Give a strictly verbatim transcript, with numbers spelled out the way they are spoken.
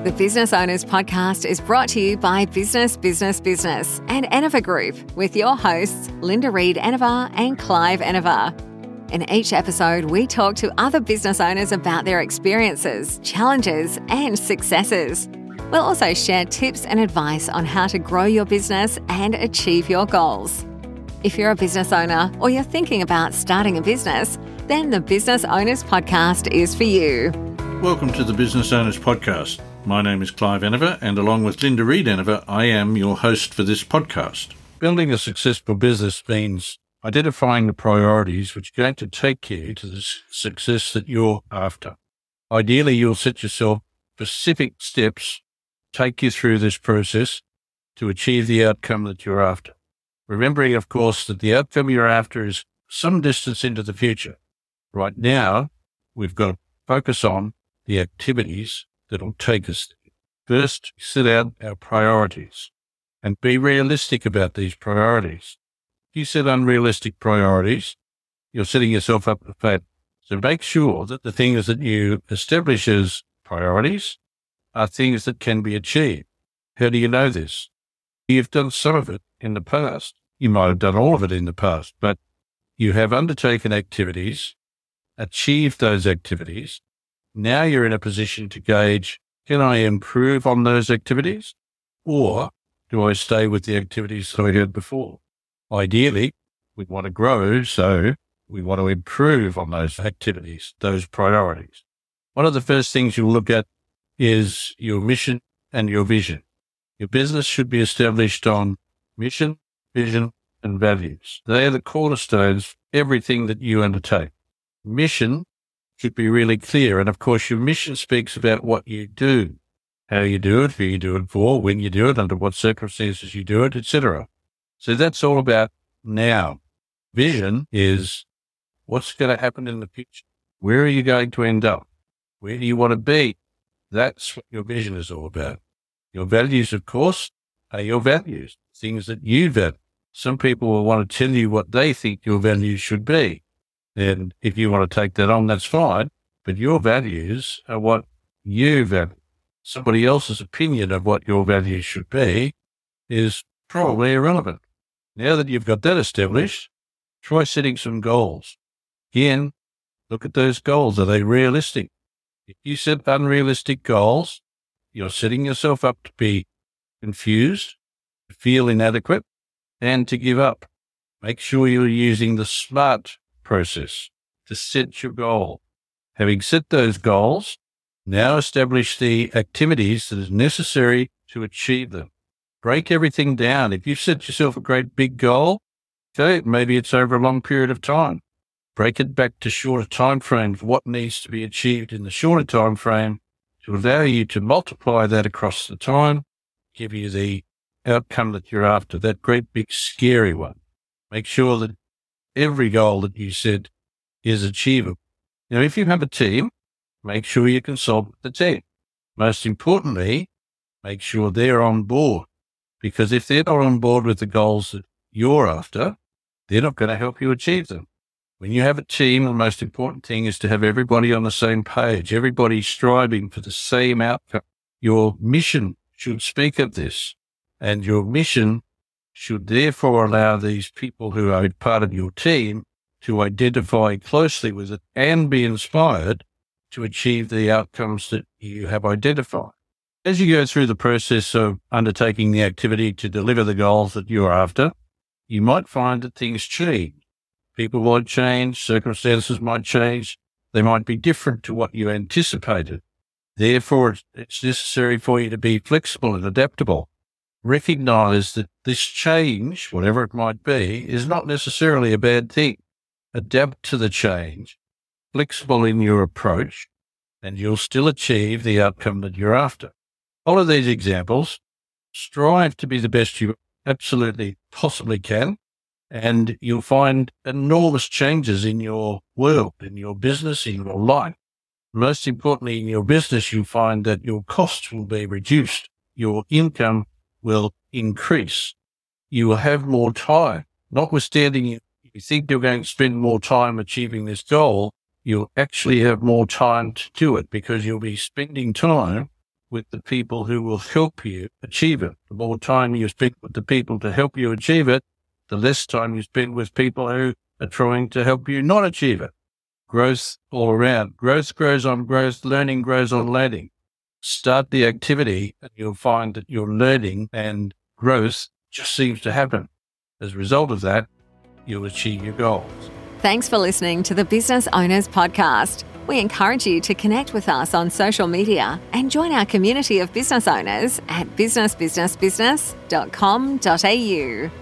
The Business Owners Podcast is brought to you by Business, Business, Business and Enova Group with your hosts, Linda Reed Enova and Clive Enova. In each episode, we talk to other business owners about their experiences, challenges and successes. We'll also share tips and advice on how to grow your business and achieve your goals. If you're a business owner or you're thinking about starting a business, then the Business Owners Podcast is for you. Welcome to the Business Owners Podcast. My name is Clive Enova, and along with Linda Reed Enova, I am your host for this podcast. Building a successful business means identifying the priorities which are going to take you to the success that you're after. Ideally, you'll set yourself specific steps, take you through this process to achieve the outcome that you're after. Remembering, of course, that the outcome you're after is some distance into the future. Right now, we've got to focus on the activities that'll take us there. First, set out our priorities and be realistic about these priorities. If you set unrealistic priorities, you're setting yourself up for failure. So make sure that the things that you establish as priorities are things that can be achieved. How do you know this? You've done some of it in the past. You might have done all of it in the past, but you have undertaken activities, achieved those activities. Now you're in a position to gauge, can I improve on those activities, or do I stay with the activities that I had before? Ideally, we want to grow, so we want to improve on those activities, those priorities. One of the first things you'll look at is your mission and your vision. Your business should be established on mission, vision, and values. They are the cornerstones of everything that you undertake. Mission should be really clear. And of course, your mission speaks about what you do, how you do it, who you do it for, when you do it, under what circumstances you do it, et cetera. So that's all about now. Vision is what's going to happen in the future. Where are you going to end up? Where do you want to be? That's what your vision is all about. Your values, of course, are your values, things that you value. Some people will want to tell you what they think your values should be. And if you want to take that on, that's fine. But your values are what you value. Somebody else's opinion of what your values should be is probably irrelevant. Now that you've got that established, try setting some goals. Again, look at those goals. Are they realistic? If you set unrealistic goals, you're setting yourself up to be confused, to feel inadequate, and to give up. Make sure you're using the SMART process to set your goal. Having set those goals, now establish the activities that is necessary to achieve them. Break everything down. If you've set yourself a great big goal, okay, maybe it's over a long period of time. Break it back to shorter time frames, what needs to be achieved in the shorter time frame to allow you to multiply that across the time, give you the outcome that you're after, that great big scary one. Make sure that every goal that you set is achievable. Now, if you have a team, make sure you consult with the team. Most importantly, make sure they're on board, because if they're not on board with the goals that you're after, they're not going to help you achieve them. When you have a team, the most important thing is to have everybody on the same page, everybody striving for the same outcome. Your mission should speak of this, and your mission should therefore allow these people who are part of your team to identify closely with it and be inspired to achieve the outcomes that you have identified. As you go through the process of undertaking the activity to deliver the goals that you're after, you might find that things change. People might change, circumstances might change, they might be different to what you anticipated. Therefore, it's necessary for you to be flexible and adaptable. Recognize that this change, whatever it might be, is not necessarily a bad thing. Adapt to the change, flexible in your approach, and you'll still achieve the outcome that you're after. All of these examples, strive to be the best you absolutely possibly can, and you'll find enormous changes in your world, in your business, in your life. Most importantly, in your business, you'll find that your costs will be reduced. Your income will increase. You will have more time. Notwithstanding, you, you think you're going to spend more time achieving this goal, you'll actually have more time to do it because you'll be spending time with the people who will help you achieve it. The more time you spend with the people to help you achieve it, the less time you spend with people who are trying to help you not achieve it. Growth all around. Growth grows on growth. Learning grows on learning. Start the activity and you'll find that your learning and growth just seems to happen. As a result of that, you'll achieve your goals. Thanks for listening to the Business Owners Podcast. We encourage you to connect with us on social media and join our community of business owners at business business business dot com dot a u.